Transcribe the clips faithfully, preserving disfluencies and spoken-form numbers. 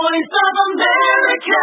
voice of America.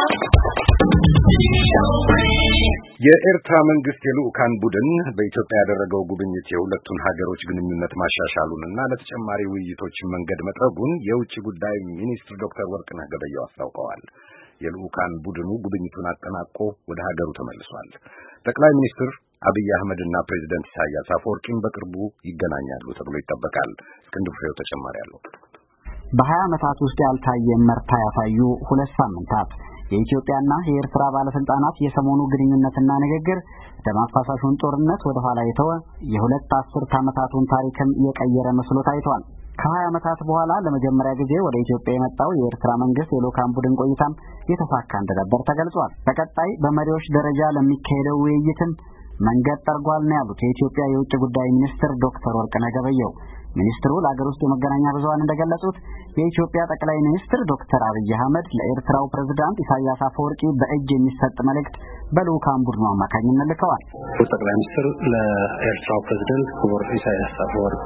የኤርትራ መንግስት የልኡካን ቡድን በኢትዮጵያ ያደረገው ጉብኝት የሁለቱን ሀገሮች ግንኙነት ማሻሻሉንና ለተጨማሪ ውይይቶች መንገድ መጥረጉን የውጭ ጉዳይ ሚኒስትር ዶክተር ወርቅነህ ገበየሁ አስታውቀዋል። የልኡካን ቡድኑ ጉብኝቱን አጠናቆ ወደ ሀገሩ ተመልሷል። ጠቅላይ ሚኒስትር አብይ አህመድ እና ፕሬዝዳንት ኢሳያስ አፈወርቂም በቅርቡ ይገናኛሉ ተብሎ ይጠበቃል። እስክንድር ፍሬው ተጨማሪ አለው። በሀያ ዓመታት ውስጥ ያልታየ መርታ ያሳዩ ሁለት ሳምንታት የኢትዮጵያና የኤርትራ ባለስልጣናት የሰሞኑ ግንኙነትና ንግግር ደም አፋሳሹን ጦርነት ወደ ኋላ የተወ የሁለት አስርት ዓመታቱን ታሪክም የቀየረ መስሎ ታይቷል። ከሀያ ዓመታት በኋላ ለመጀመሪያ ጊዜ ወደ ኢትዮጵያ የመጣው የኤርትራ መንግስት የልኡካን ቡድን ቆይታም የተሳካ እንደነበር ተገልጿል። በቀጣይ በመሪዎች ደረጃ ለሚካሄደው ውይይትም መንገድ ጠርጓል ነው ያሉት የኢትዮጵያ የውጭ ጉዳይ ሚኒስትር ዶክተር ወርቅነህ ገበየሁ። ሚኒስትሩ ለአገር ውስጥ የመገናኛ ብዙሃን እንደገለጹት የኢትዮጵያ ጠቅላይ ሚኒስትር ዶክተር አብይ አህመድ ለኤርትራው ፕሬዝዳንት ኢሳያስ አፈወርቂ በእጅ የሚሰጥ መልእክት በልኡካን ቡድኑ አማካኝነት ልከዋል። ጠቅላይ ሚኒስትር ለኤርትራው ፕሬዝዳንት ክቡር ኢሳያስ አፈወርቂ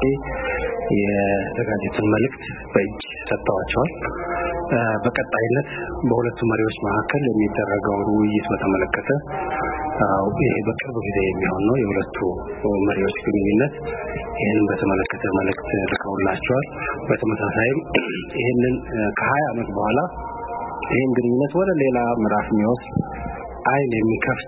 የዘጋጁትን መልእክት በእጅ ሰጥተዋቸዋል። በቀጣይነት በሁለቱ መሪዎች መካከል የሚደረገውን ውይይት በተመለከተ ይሄ በቅርብ ጊዜ የሚሆን ነው የሁለቱ መሪዎች ግንኙነት። ይሄንን በተመለከተ መልእክት ልከውላቸዋል። በተመሳሳይም ይሄንን ከሀያ ዓመት በኋላ ይሄን ግንኙነት ወደ ሌላ ምዕራፍ የሚወስድ አይን የሚከፍት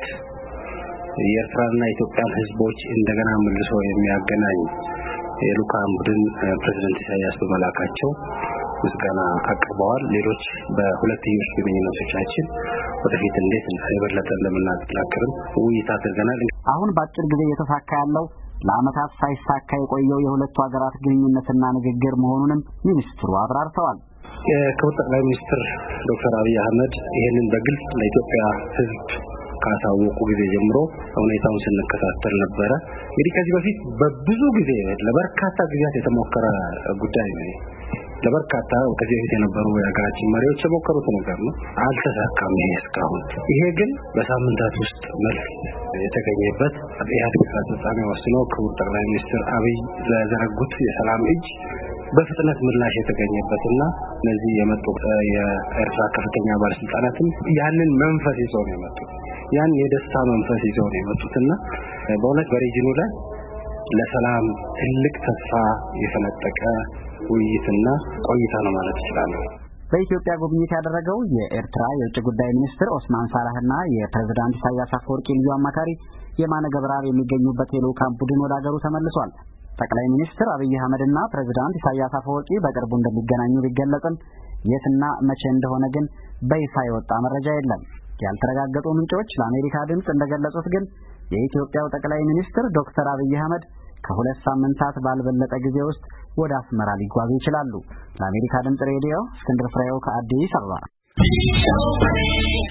የኤርትራና የኢትዮጵያን ህዝቦች እንደገና መልሶ የሚያገናኝ የልኡካን ቡድን ፕሬዝዳንት ኢሳያስ በመላካቸው ምስጋና አቅርበዋል። ሌሎች በሁለትዮሽ ግንኙነቶቻችን ወደፊት እንዴት የበለጠ እንደምናጠናክርም ውይይት አድርገናል። አሁን በአጭር ጊዜ የተሳካ ያለው ለዓመታት ሳይሳካ የቆየው የሁለቱ ሀገራት ግንኙነትና ንግግር መሆኑንም ሚኒስትሩ አብራርተዋል። የክቡር ጠቅላይ ሚኒስትር ዶክተር አብይ አህመድ ይህንን በግልጽ ለኢትዮጵያ ህዝብ ካሳወቁ ጊዜ ጀምሮ ሁኔታውን ስንከታተል ነበረ። እንግዲህ ከዚህ በፊት በብዙ ጊዜ ለበርካታ ጊዜያት የተሞከረ ጉዳይ ነው። ለበርካታ ከዚህ በፊት የነበሩ የሀገራችን መሪዎች የሞከሩት ነገር ነው፣ አልተሳካም ይሄ እስካሁን። ይሄ ግን በሳምንታት ውስጥ መልስ የተገኘበት ኢህአዴግ ስራ አስፈጻሚ ወስኖ ክቡር ጠቅላይ ሚኒስትር አብይ ለዘረጉት የሰላም እጅ በፍጥነት ምላሽ የተገኘበትና እነዚህ የመጡ የኤርትራ ከፍተኛ ባለስልጣናትም ያንን መንፈስ ይዘው ነው የመጡት። ያን የደስታ መንፈስ ይዘው ነው የመጡትና በእውነት በሪጅኑ ላይ ለሰላም ትልቅ ተስፋ የፈነጠቀ ውይይትና ቆይታ ነው ማለት ይችላል። በኢትዮጵያ ጉብኝት ያደረገው የኤርትራ የውጭ ጉዳይ ሚኒስትር ኦስማን ሳላህና የፕሬዝዳንት ኢሳያስ አፈወርቂ ልዩ አማካሪ የማነ ገብረአብ የሚገኙበት የልኡካን ቡድን ወደ ሀገሩ ተመልሷል። ጠቅላይ ሚኒስትር አብይ አህመድና ፕሬዝዳንት ኢሳያስ አፈወርቂ በቅርቡ እንደሚገናኙ ቢገለጽም የትና መቼ እንደሆነ ግን በይፋ የወጣ መረጃ የለም። ያልተረጋገጡ ምንጮች ለአሜሪካ ድምጽ እንደገለጹት ግን የኢትዮጵያው ጠቅላይ ሚኒስትር ዶክተር አብይ አህመድ ከሁለት ሳምንታት ባልበለጠ ጊዜ ውስጥ ወደ አስመራ ሊጓዙ ይችላሉ። ለአሜሪካ ድምጽ ሬዲዮ እስክንድር ፍሬው ከአዲስ አበባ